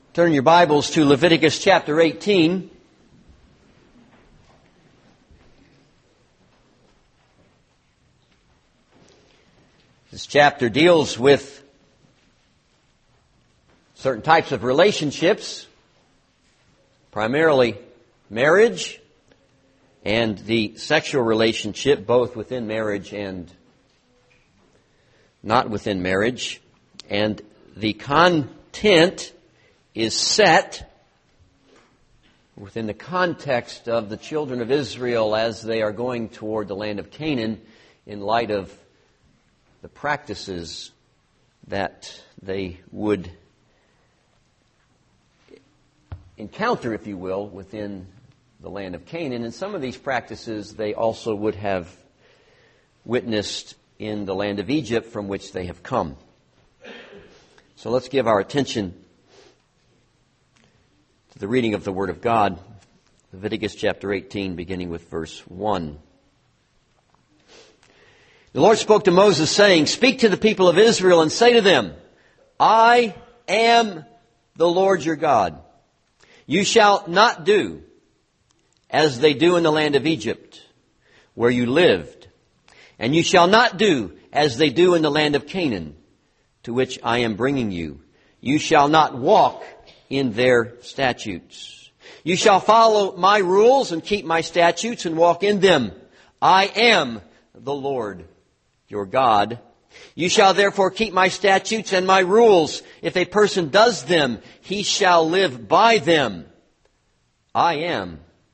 Turn your Bibles to Leviticus chapter 18. This chapter deals with certain types of relationships, primarily marriage and the sexual relationship, both within marriage and not within marriage. And the content is set within the context of the children of Israel as they are going toward the land of Canaan in light of the practices that they would encounter, if you will, within the land of Canaan. And some of these practices they also would have witnessed in the land of Egypt from which they have come. So let's give our attention to the reading of the Word of God, Leviticus chapter 18, beginning with verse 1. The Lord spoke to Moses, saying, "Speak to the people of Israel and say to them, I am the Lord your God. You shall not do as they do in the land of Egypt, where you lived, and you shall not do as they do in the land of Canaan, to which I am bringing you. You shall not walk in their statutes. You shall follow my rules and keep my statutes and walk in them. I am the Lord your God. You shall therefore keep my statutes and my rules. If a person does them, he shall live by them. I am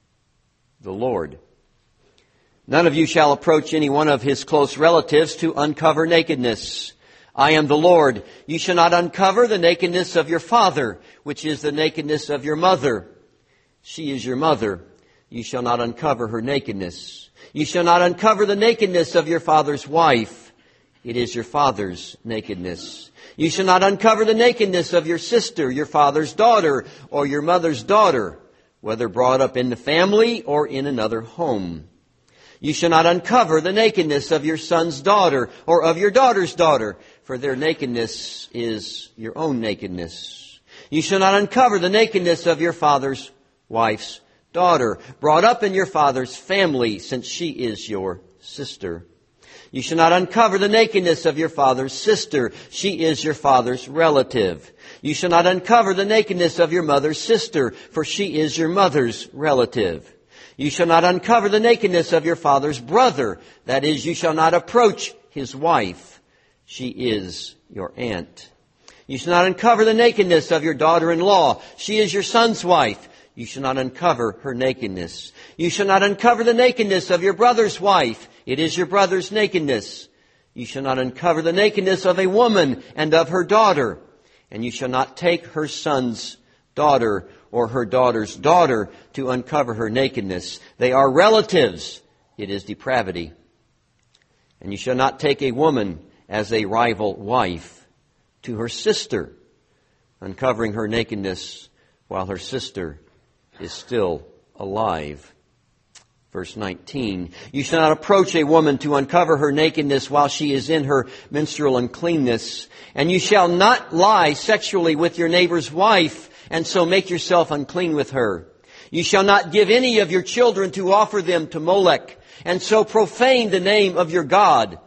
the Lord. None of you shall approach any one of his close relatives to uncover nakedness. I am the Lord. You shall not uncover the nakedness of your father, which is the nakedness of your mother. She is your mother. You shall not uncover her nakedness. You shall not uncover the nakedness of your father's wife. It is your father's nakedness. You shall not uncover the nakedness of your sister, your father's daughter, or your mother's daughter, whether brought up in the family or in another home. You shall not uncover the nakedness of your son's daughter or of your daughter's daughter, for their nakedness is your own nakedness. You shall not uncover the nakedness of your father's wife's daughter, brought up in your father's family, since she is your sister. You shall not uncover the nakedness of your father's sister. She is your father's relative. You shall not uncover the nakedness of your mother's sister, for she is your mother's relative. You shall not uncover the nakedness of your father's brother. That is, you shall not approach his wife. She is your aunt. You shall not uncover the nakedness of your daughter-in-law. She is your son's wife. You shall not uncover her nakedness. You shall not uncover the nakedness of your brother's wife. It is your brother's nakedness. You shall not uncover the nakedness of a woman and of her daughter. And you shall not take her son's daughter or her daughter's daughter to uncover her nakedness. They are relatives. It is depravity. And you shall not take a woman as a rival wife to her sister, uncovering her nakedness while her sister is still alive. Verse 19, you shall not approach a woman to uncover her nakedness while she is in her menstrual uncleanness. And you shall not lie sexually with your neighbor's wife, and so make yourself unclean with her. You shall not give any of your children to offer them to Molech, and so profane the name of your God.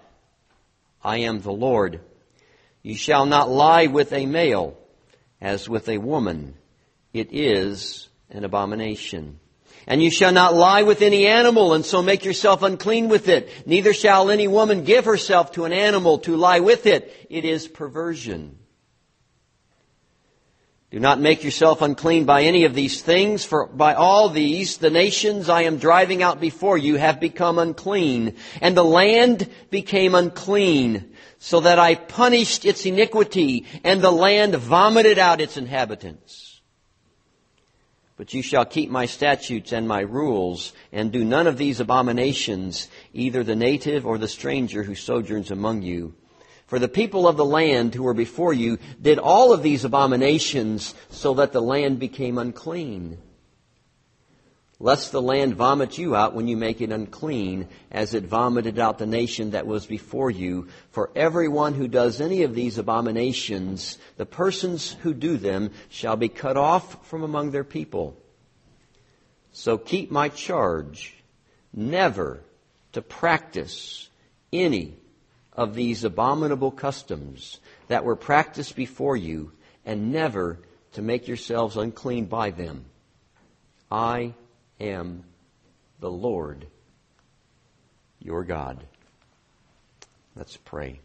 I am the Lord. You shall not lie with a male as with a woman. It is an abomination. And you shall not lie with any animal, and so make yourself unclean with it. Neither shall any woman give herself to an animal to lie with it. It is perversion. Do not make yourself unclean by any of these things, for by all these the nations I am driving out before you have become unclean, and the land became unclean, so that I punished its iniquity, and the land vomited out its inhabitants. But you shall keep my statutes and my rules, and do none of these abominations, either the native or the stranger who sojourns among you. For the people of the land who were before you did all of these abominations, so that the land became unclean. lest the land vomit you out when you make it unclean, as it vomited out the nation that was before you. For everyone who does any of these abominations, the persons who do them shall be cut off from among their people. So keep my charge, never to practice any of these abominable customs that were practiced before you, and never to make yourselves unclean by them. I am the Lord your God. Let's pray.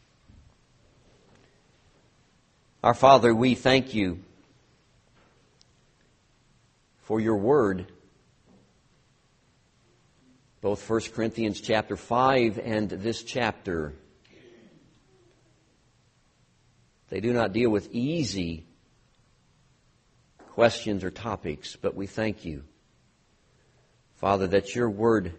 Our Father, we thank you for your word. Both 1 Corinthians chapter 5 and this chapter, they do not deal with easy questions or topics, but we thank you, Father, that your word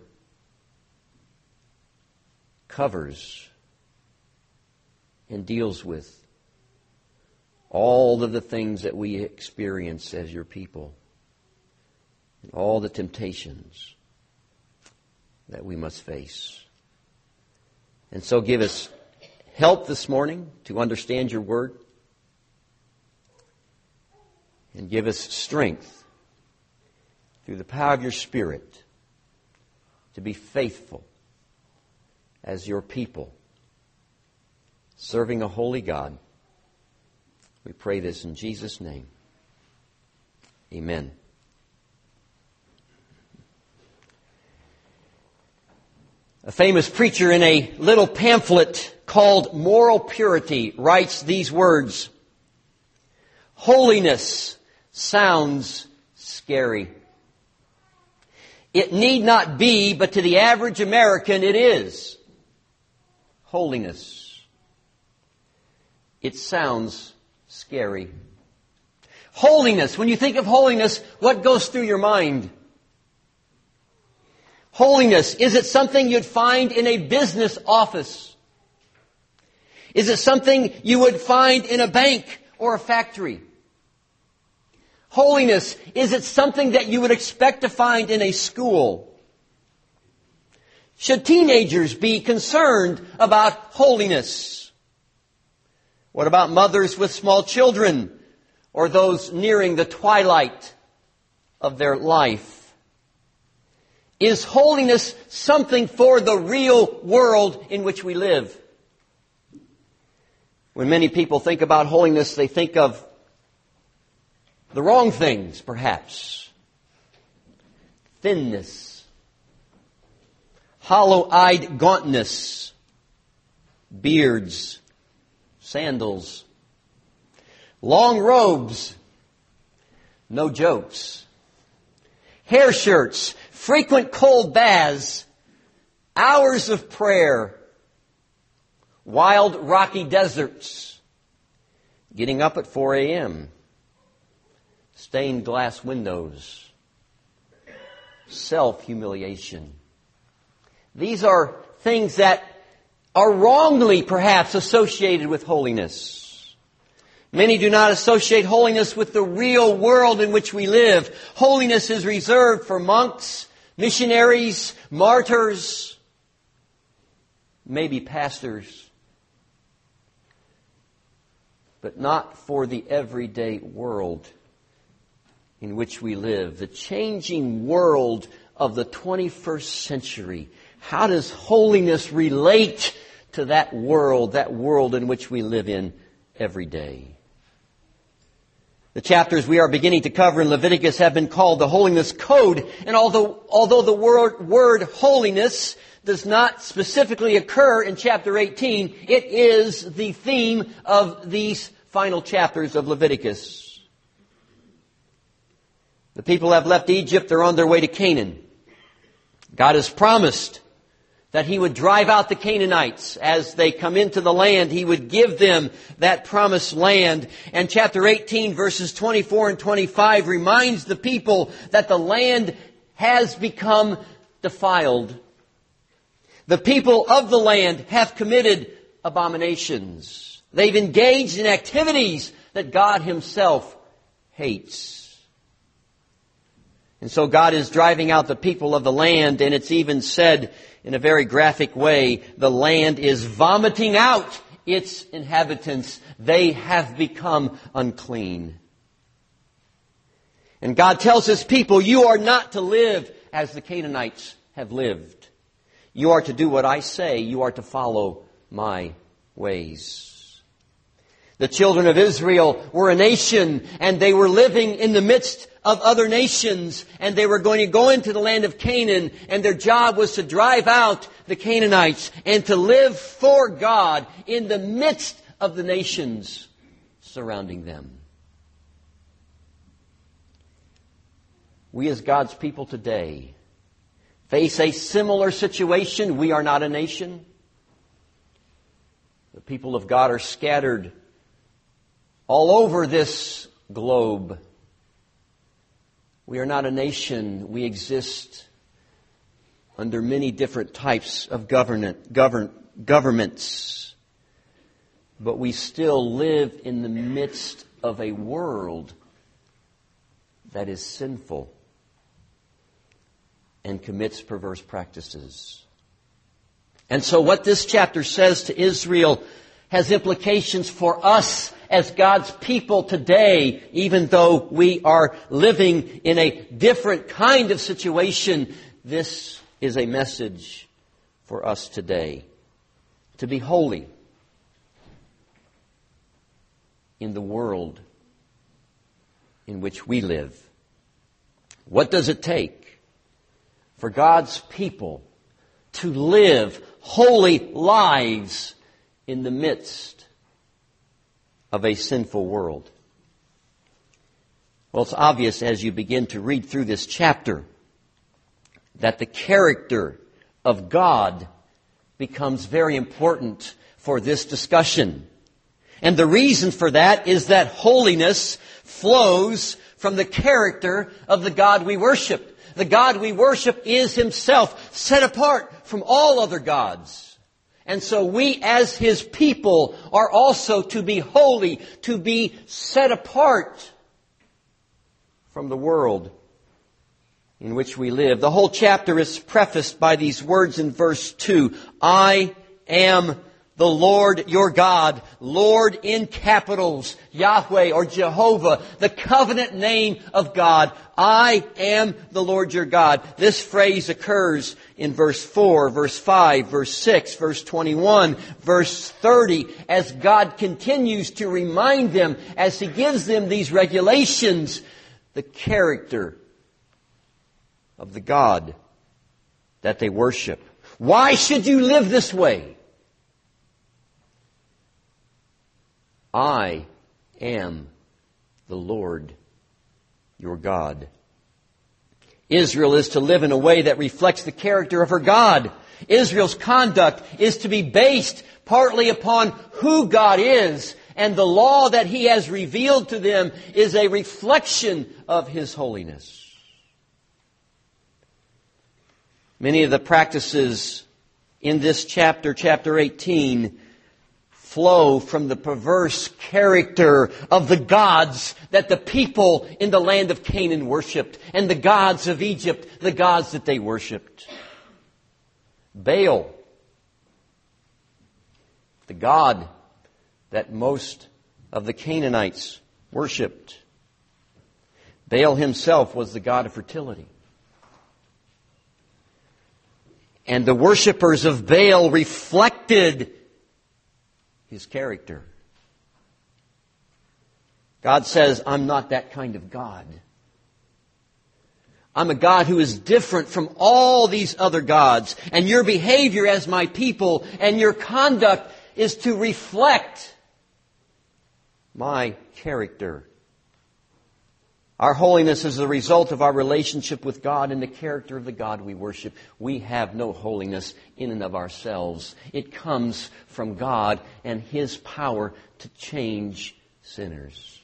covers and deals with all of the things that we experience as your people, and all the temptations that we must face. And so give us help this morning to understand your word, and give us strength through the power of your Spirit to be faithful as your people, serving a holy God. We pray this in Jesus' name. Amen. A famous preacher in a little pamphlet called Moral Purity writes these words: holiness sounds scary. It need not be, but to the average American it is. Holiness. It sounds scary. Holiness. When you think of holiness, what goes through your mind? Holiness. Is it something you'd find in a business office? Is it something you would find in a bank or a factory? Holiness, is it something that you would expect to find in a school? Should teenagers be concerned about holiness? What about mothers with small children, or those nearing the twilight of their life? Is holiness something for the real world in which we live? When many people think about holiness, they think of the wrong things, perhaps. Thinness, hollow-eyed gauntness, beards, sandals, long robes, no jokes, hair shirts, frequent cold baths, hours of prayer, wild rocky deserts, getting up at 4 a.m., stained glass windows, self-humiliation. These are things that are wrongly perhaps associated with holiness. Many do not associate holiness with the real world in which we live. Holiness is reserved for monks, missionaries, martyrs, maybe pastors, but not for the everyday world in which we live, the changing world of the 21st century. How does holiness relate to that world in which we live in every day? The chapters we are beginning to cover in Leviticus have been called the Holiness Code. And although the word holiness does not specifically occur in chapter 18, it is the theme of these final chapters of Leviticus. The people have left Egypt. They're on their way to Canaan. God has promised that He would drive out the Canaanites. As they come into the land, He would give them that promised land. And chapter 18, verses 24 and 25 reminds the people that the land has become defiled. The people of the land have committed abominations. They've engaged in activities that God Himself hates. And so God is driving out the people of the land, and it's even said in a very graphic way, the land is vomiting out its inhabitants. They have become unclean. And God tells His people, you are not to live as the Canaanites have lived. You are to do what I say. You are to follow my ways. The children of Israel were a nation, and they were living in the midst of other nations, and they were going to go into the land of Canaan, and their job was to drive out the Canaanites and to live for God in the midst of the nations surrounding them. We as God's people today face a similar situation. We are not a nation. The people of God are scattered all over this globe. We are not a nation. We exist under many different types of governments. But we still live in the midst of a world that is sinful and commits perverse practices. And so what this chapter says to Israel has implications for us as God's people today, even though we are living in a different kind of situation. This is a message for us today. To be holy in the world in which we live. What does it take for God's people to live holy lives in the midst of a sinful world? Well, it's obvious as you begin to read through this chapter that the character of God becomes very important for this discussion. And the reason for that is that holiness flows from the character of the God we worship. The God we worship is Himself, set apart from all other gods. And so we as His people are also to be holy, to be set apart from the world in which we live. The whole chapter is prefaced by these words in verse 2. I am the Lord your God. Lord in capitals, Yahweh or Jehovah, the covenant name of God. I am the Lord your God. This phrase occurs in verse 4, verse 5, verse 6, verse 21, verse 30, as God continues to remind them, as He gives them these regulations, the character of the God that they worship. Why should you live this way? I am the Lord your God. Israel is to live in a way that reflects the character of her God. Israel's conduct is to be based partly upon who God is, and the law that He has revealed to them is a reflection of His holiness. Many of the practices in this chapter, chapter 18, flow from the perverse character of the gods that the people in the land of Canaan worshipped, and the gods of Egypt, the gods that they worshipped. Baal, the god that most of the Canaanites worshipped. Baal himself was the god of fertility. And the worshippers of Baal reflected his character. God says, I'm not that kind of God. I'm a God who is different from all these other gods. And your behavior as my people and your conduct is to reflect my character. Our holiness is the result of our relationship with God and the character of the God we worship. We have no holiness in and of ourselves. It comes from God and His power to change sinners.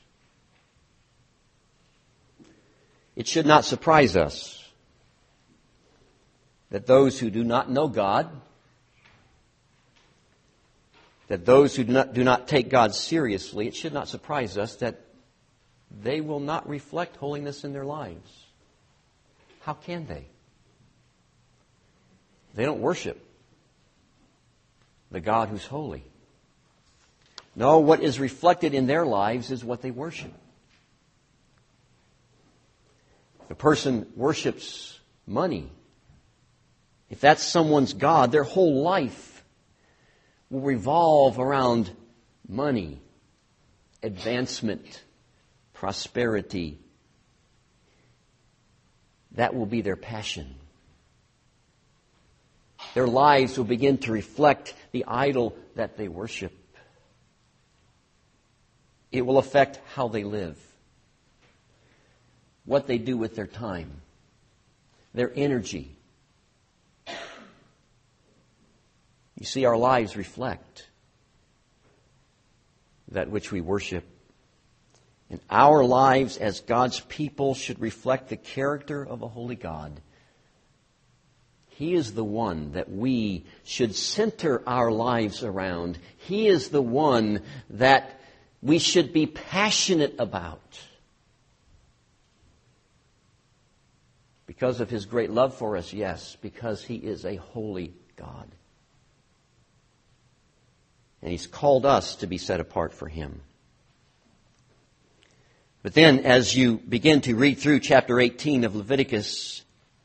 It should not surprise us that those who do not know God, that those who do not take God seriously, it should not surprise us that they will not reflect holiness in their lives. How can they? They don't worship the God who's holy. No, what is reflected in their lives is what they worship. If a person worships money, if that's someone's God, their whole life will revolve around money, advancement, prosperity. That will be their passion. Their lives will begin to reflect the idol that they worship. It will affect how they live, what they do with their time, their energy. You see, our lives reflect that which we worship. And our lives as God's people should reflect the character of a holy God. He is the one that we should center our lives around. He is the one that we should be passionate about. Because of His great love for us, yes, because He is a holy God. And He's called us to be set apart for Him. But then, as you begin to read through chapter 18 of Leviticus,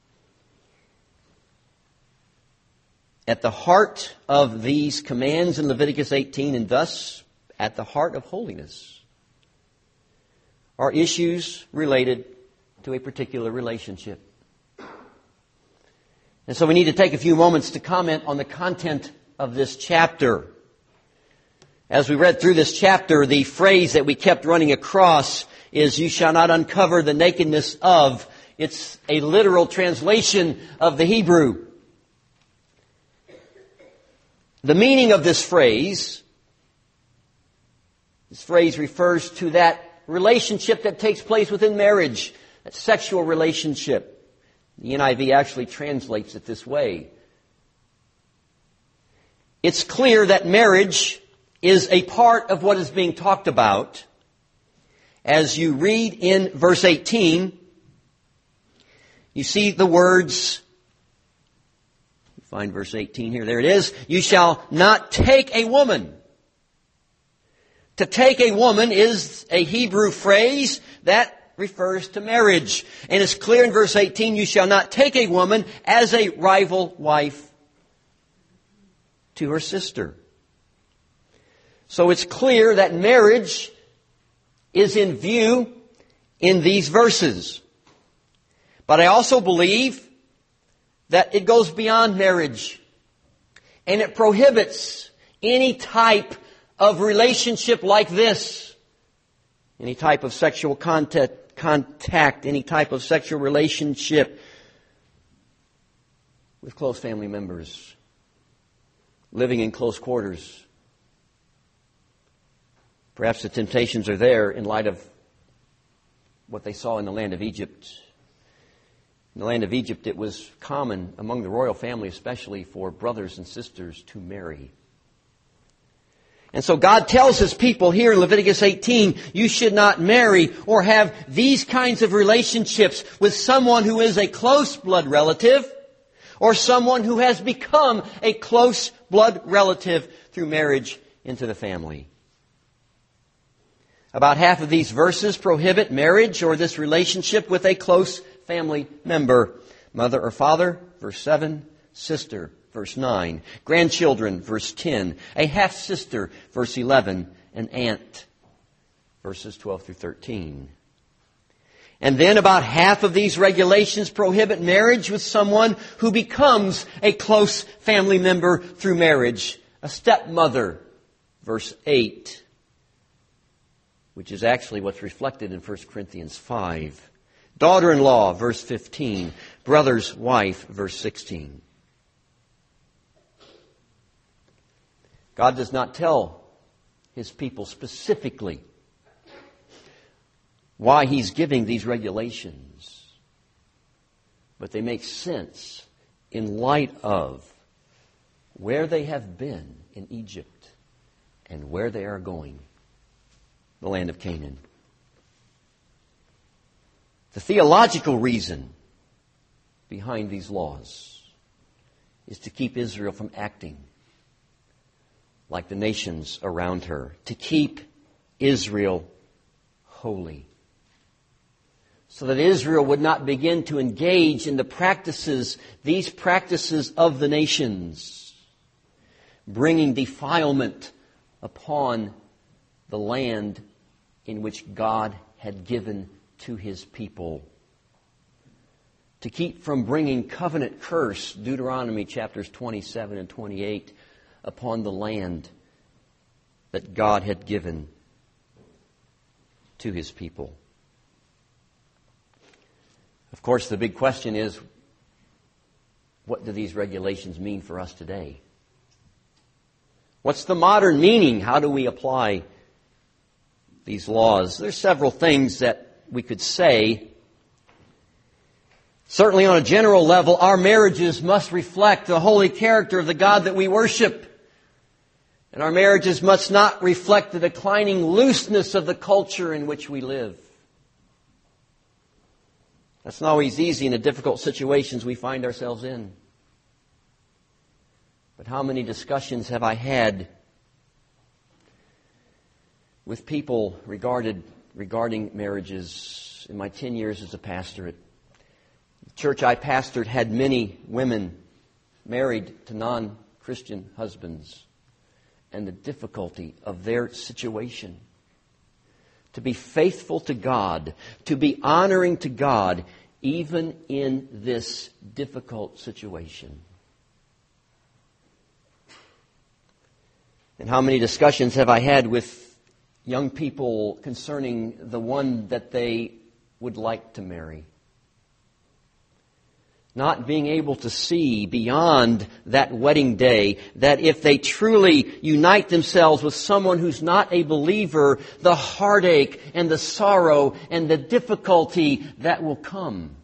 at the heart of these commands in Leviticus 18, and thus at the heart of holiness, are issues related to a particular relationship. And so we need to take a few moments to comment on the content of this chapter. As we read through this chapter, the phrase that we kept running across is, "You shall not uncover the nakedness of." It's a literal translation of the Hebrew. The meaning of this phrase refers to that relationship that takes place within marriage, that sexual relationship. The NIV actually translates it this way. It's clear that marriage is a part of what is being talked about. As you read in verse 18, you see the words, find verse 18 here, there it is, "You shall not take a woman." To take a woman is a Hebrew phrase that refers to marriage. And it's clear in verse 18, "You shall not take a woman as a rival wife to her sister." So it's clear that marriage is in view in these verses. But I also believe that it goes beyond marriage, and it prohibits any type of relationship like this, any type of sexual contact, any type of sexual relationship with close family members, living in close quarters. Perhaps the temptations are there in light of what they saw in the land of Egypt. In the land of Egypt, it was common among the royal family, especially for brothers and sisters, to marry. And so God tells His people here in Leviticus 18, you should not marry or have these kinds of relationships with someone who is a close blood relative or someone who has become a close blood relative through marriage into the family. About half of these verses prohibit marriage or this relationship with a close family member. Mother or father, verse 7. Sister, verse 9. Grandchildren, verse 10. A half-sister, verse 11. An aunt, verses 12 through 13. And then about half of these regulations prohibit marriage with someone who becomes a close family member through marriage. A stepmother, verse 8. Which is actually what's reflected in 1 Corinthians 5. Daughter-in-law, verse 15. Brother's wife, verse 16. God does not tell His people specifically why He's giving these regulations, but they make sense in light of where they have been in Egypt and where they are going, the land of Canaan. The theological reason behind these laws is to keep Israel from acting like the nations around her, to keep Israel holy, so that Israel would not begin to engage in these practices of the nations, bringing defilement upon the land in which God had given to His people. To keep from bringing covenant curse, Deuteronomy chapters 27 and 28, upon the land that God had given to His people. Of course, the big question is, what do these regulations mean for us today? What's the modern meaning? How do we apply these laws? There's several things that we could say. Certainly on a general level, our marriages must reflect the holy character of the God that we worship. And our marriages must not reflect the declining looseness of the culture in which we live. That's not always easy in the difficult situations we find ourselves in. But how many discussions have I had with people regarding marriages in my 10 years as a pastor? The church I pastored had many women married to non-Christian husbands, and the difficulty of their situation. To be faithful to God, to be honoring to God, even in this difficult situation. And how many discussions have I had with young people concerning the one that they would like to marry? Not being able to see beyond that wedding day that if they truly unite themselves with someone who's not a believer, the heartache and the sorrow and the difficulty that will come.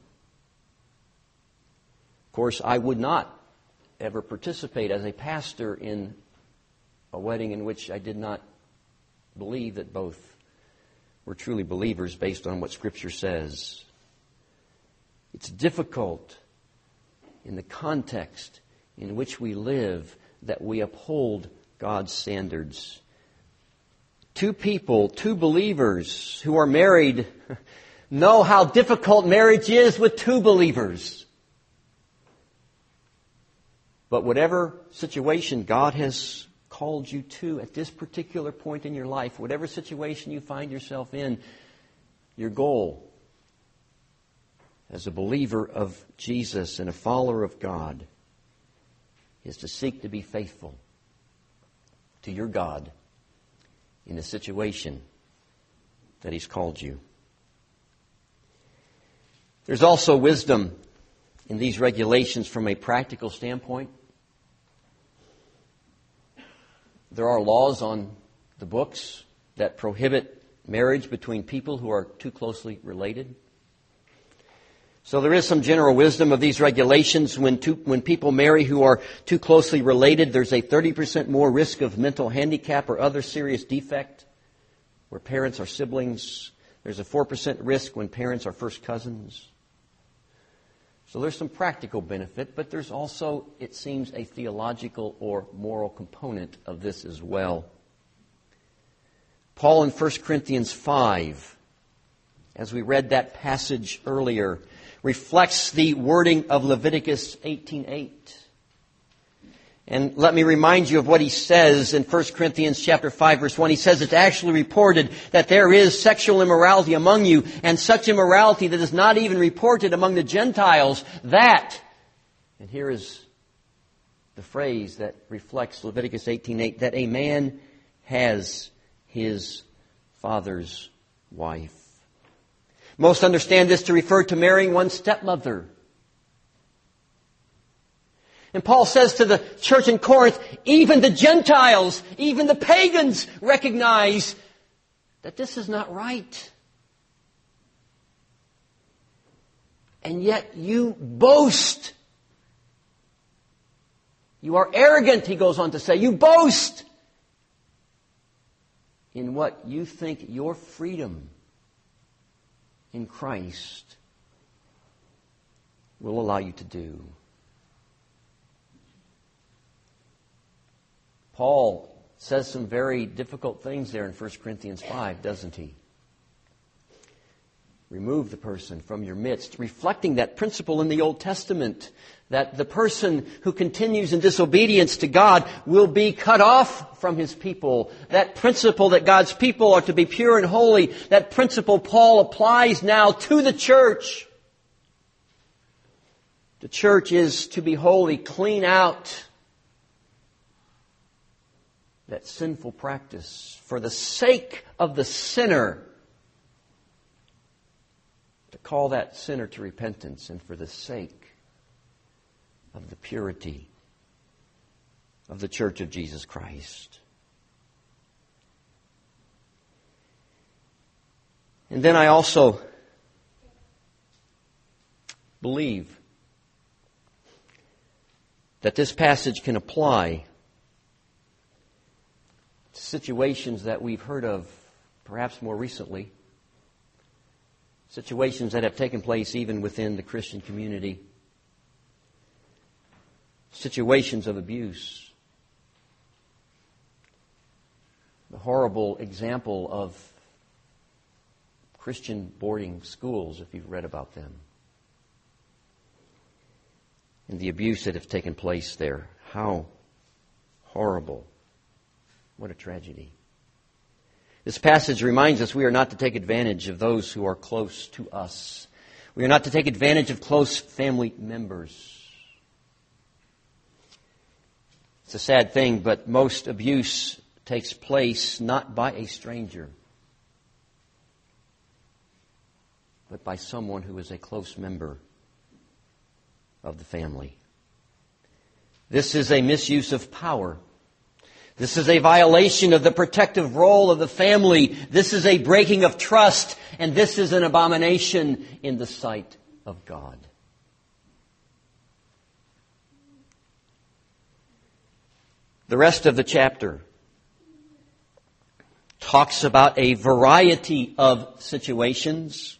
Of course, I would not ever participate as a pastor in a wedding in which I did not believe that both were truly believers based on what Scripture says. It's difficult in the context in which we live that we uphold God's standards. Two believers who are married, know how difficult marriage is with two believers. But whatever situation God has called you to at this particular point in your life, whatever situation you find yourself in, your goal as a believer of Jesus and a follower of God is to seek to be faithful to your God in the situation that He's called you. There's also wisdom in these regulations from a practical standpoint. There are laws on the books that prohibit marriage between people who are too closely related. So there is some general wisdom of these regulations. When people marry who are too closely related, there's a 30% more risk of mental handicap or other serious defect. Where parents are siblings, there's a 4% risk when parents are first cousins. So there's some practical benefit, but there's also, it seems, a theological or moral component of this as well. Paul in 1 Corinthians 5, as we read that passage earlier, reflects the wording of Leviticus 18:8. And let me remind you of what he says in 1 Corinthians chapter 5, verse 1. He says it's actually reported that there is sexual immorality among you, and such immorality that is not even reported among the Gentiles, that, and here is the phrase that reflects Leviticus 18:8, that a man has his father's wife. Most understand this to refer to marrying one's stepmother. And Paul says to the church in Corinth, even the Gentiles, even the pagans recognize that this is not right. And yet you boast. You are arrogant, he goes on to say. You boast in what you think your freedom in Christ will allow you to do. Paul says some very difficult things there in 1 Corinthians 5, doesn't he? Remove the person from your midst, reflecting that principle in the Old Testament, that the person who continues in disobedience to God will be cut off from his people. That principle that God's people are to be pure and holy, that principle Paul applies now to the church. The church is to be holy, clean out that sinful practice for the sake of the sinner. To call that sinner to repentance, and for the sake of the purity of the Church of Jesus Christ. And then I also believe that this passage can apply to situations that we've heard of perhaps more recently. Situations that have taken place even within the Christian community. Situations of abuse. The horrible example of Christian boarding schools, if you've read about them. And the abuse that has taken place there. How horrible. What a tragedy. This passage reminds us we are not to take advantage of those who are close to us. We are not to take advantage of close family members. It's a sad thing, but most abuse takes place not by a stranger, but by someone who is a close member of the family. This is a misuse of power. This is a violation of the protective role of the family. This is a breaking of trust. And this is an abomination in the sight of God. The rest of the chapter talks about a variety of situations.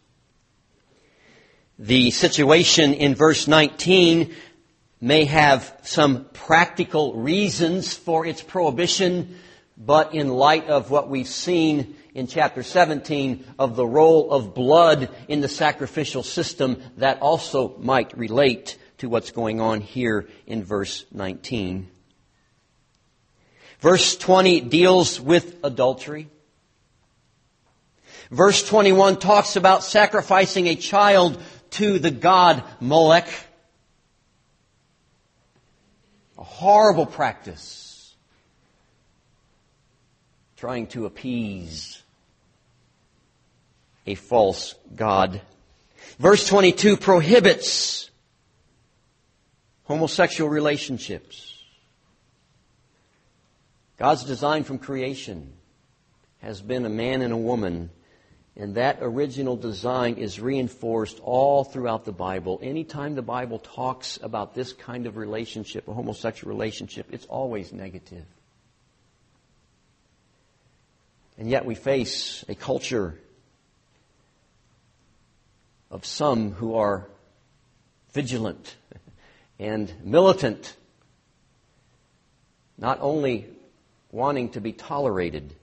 The situation in verse 19 may have some practical reasons for its prohibition, but in light of what we've seen in chapter 17 of the role of blood in the sacrificial system, that also might relate to what's going on here in verse 19. Verse 20 deals with adultery. Verse 21 talks about sacrificing a child to the god Molech. A horrible practice. Trying to appease a false god. Verse 22 prohibits homosexual relationships. God's design from creation has been a man and a woman. And that original design is reinforced all throughout the Bible. Anytime the Bible talks about this kind of relationship, a homosexual relationship, it's always negative. And yet we face a culture of some who are vigilant and militant, not only wanting to be tolerated,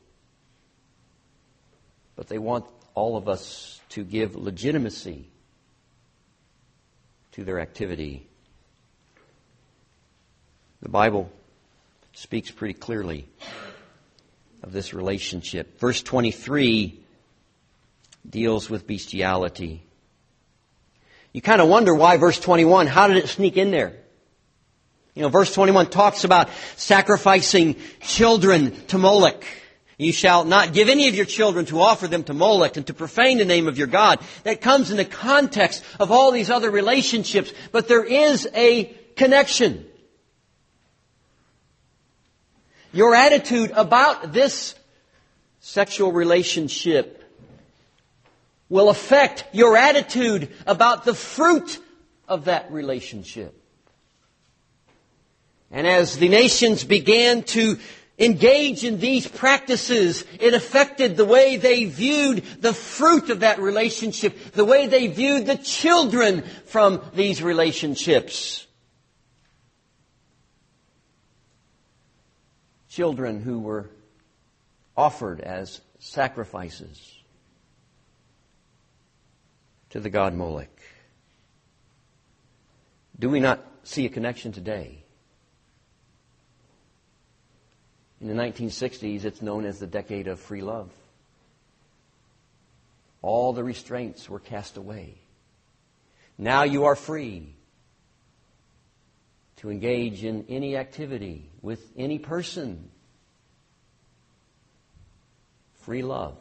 but they want all of us to give legitimacy to their activity. The Bible speaks pretty clearly of this relationship. Verse 23 deals with bestiality. You kind of wonder why verse 21, how did it sneak in there? You know, verse 21 talks about sacrificing children to Molech. You shall not give any of your children to offer them to Molech and to profane the name of your God. That comes in the context of all these other relationships, but there is a connection. Your attitude about this sexual relationship will affect your attitude about the fruit of that relationship. And as the nations began to engage in these practices, it affected the way they viewed the fruit of that relationship, the way they viewed the children from these relationships. Children who were offered as sacrifices to the god Molech. Do we not see a connection today? In the 1960s, it's known as the decade of free love. All the restraints were cast away. Now you are free to engage in any activity with any person. Free love.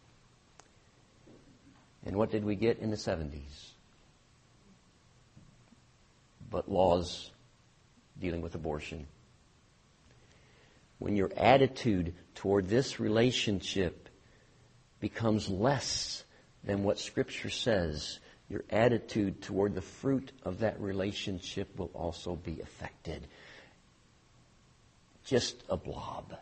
And what did we get in the 70s? But laws dealing with abortion. When your attitude toward this relationship becomes less than what Scripture says, your attitude toward the fruit of that relationship will also be affected. Just a blob.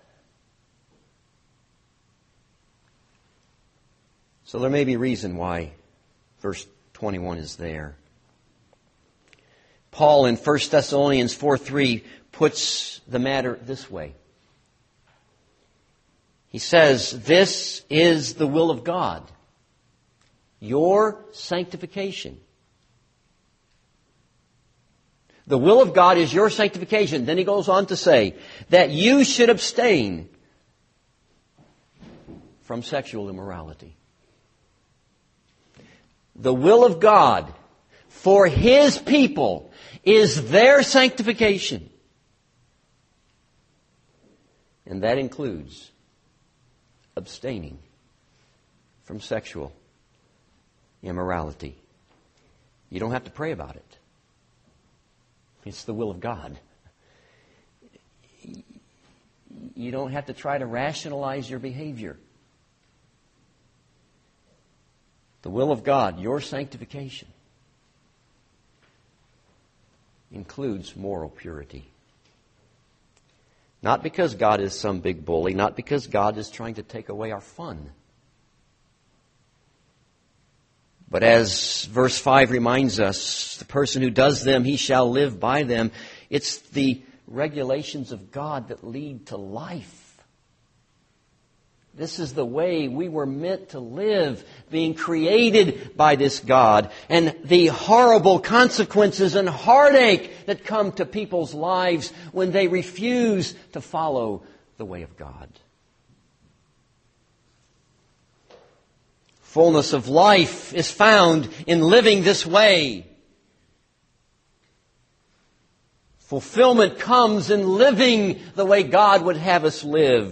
So there may be a reason why verse 21 is there. Paul in 1 Thessalonians 4:3 puts the matter this way. He says, this is the will of God, your sanctification. The will of God is your sanctification. Then he goes on to say that you should abstain from sexual immorality. The will of God for His people is their sanctification. And that includes abstaining from sexual immorality. You don't have to pray about it. It's the will of God. You don't have to try to rationalize your behavior. The will of God, your sanctification, includes moral purity. Not because God is some big bully, not because God is trying to take away our fun. But as verse 5 reminds us, the person who does them, he shall live by them. It's the regulations of God that lead to life. This is the way we were meant to live, being created by this God. And the horrible consequences and heartache that come to people's lives when they refuse to follow the way of God. Fullness of life is found in living this way. Fulfillment comes in living the way God would have us live.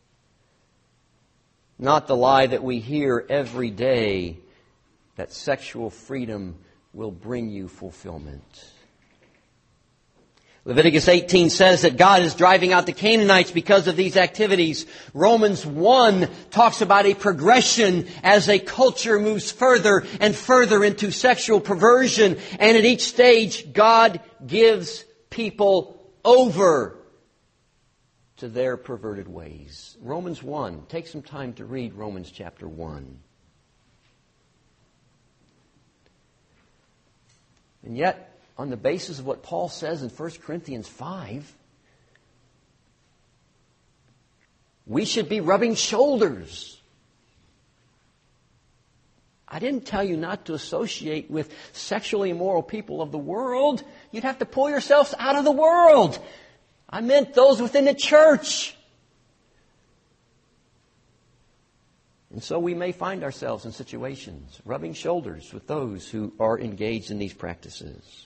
Not the lie that we hear every day that sexual freedom will bring you fulfillment. Leviticus 18 says that God is driving out the Canaanites because of these activities. Romans 1 talks about a progression as a culture moves further and further into sexual perversion. And at each stage, God gives people over to their perverted ways. Romans 1. Take some time to read Romans chapter 1. And yet, on the basis of what Paul says in 1 Corinthians 5, we should be rubbing shoulders. I didn't tell you not to associate with sexually immoral people of the world. You'd have to pull yourselves out of the world. I meant those within the church. And so we may find ourselves in situations rubbing shoulders with those who are engaged in these practices.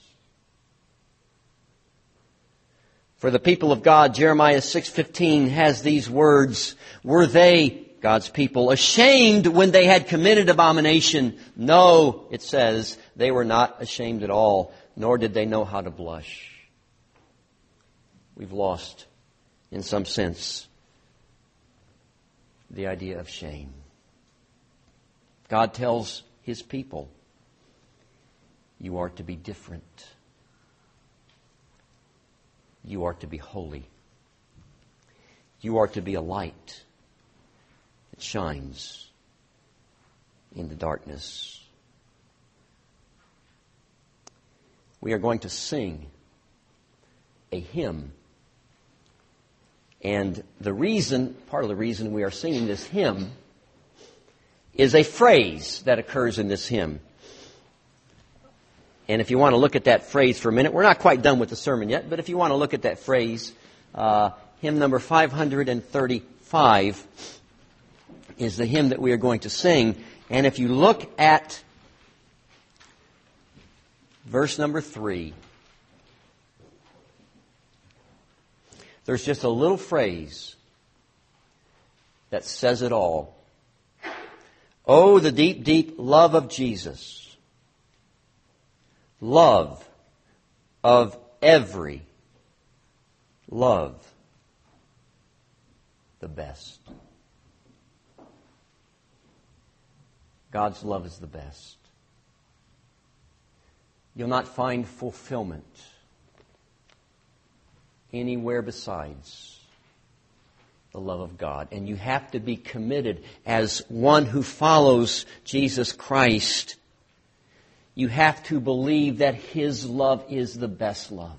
For the people of God, Jeremiah 6:15 has these words, were they, God's people, ashamed when they had committed abomination? No, it says, they were not ashamed at all, nor did they know how to blush. We've lost, in some sense, the idea of shame. God tells His people, you are to be different. You are to be holy. You are to be a light that shines in the darkness. We are going to sing a hymn. And part of the reason we are singing this hymn is a phrase that occurs in this hymn. And if you want to look at that phrase for a minute, we're not quite done with the sermon yet, but if you want to look at that phrase, hymn number 535 is the hymn that we are going to sing. And if you look at verse number 3, there's just a little phrase that says it all. Oh, the deep, deep love of Jesus. Love of every love the best. God's love is the best. You'll not find fulfillment anywhere besides the love of God. And you have to be committed as one who follows Jesus Christ. You have to believe that His love is the best love.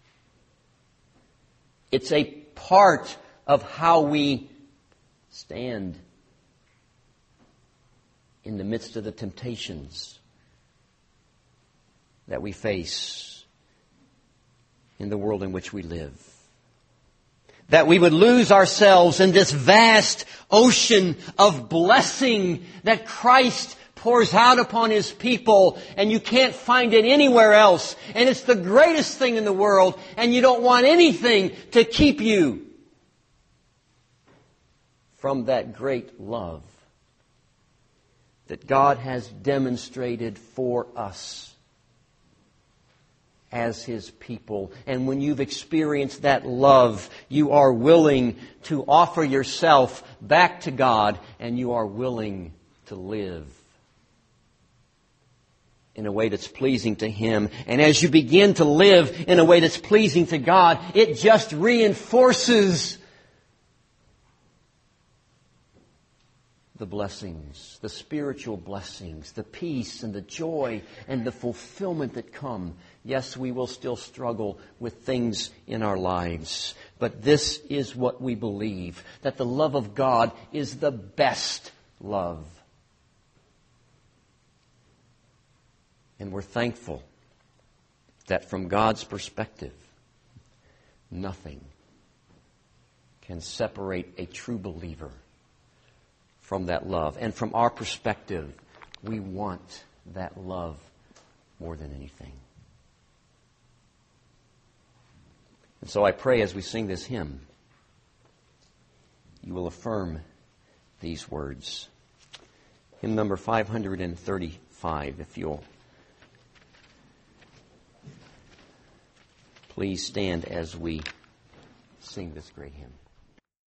It's a part of how we stand in the midst of the temptations that we face in the world in which we live. That we would lose ourselves in this vast ocean of blessing that Christ pours out upon His people, and you can't find it anywhere else. And it's the greatest thing in the world, and you don't want anything to keep you from that great love that God has demonstrated for us as His people. And when you've experienced that love, you are willing to offer yourself back to God, and you are willing to live in a way that's pleasing to Him. And as you begin to live in a way that's pleasing to God, it just reinforces the blessings, the spiritual blessings, the peace and the joy and the fulfillment that come. Yes, we will still struggle with things in our lives, but this is what we believe, that the love of God is the best love. And we're thankful that from God's perspective, nothing can separate a true believer from that love. And from our perspective, we want that love more than anything. And so I pray as we sing this hymn, you will affirm these words. Hymn number 535, if you'll please stand as we sing this great hymn.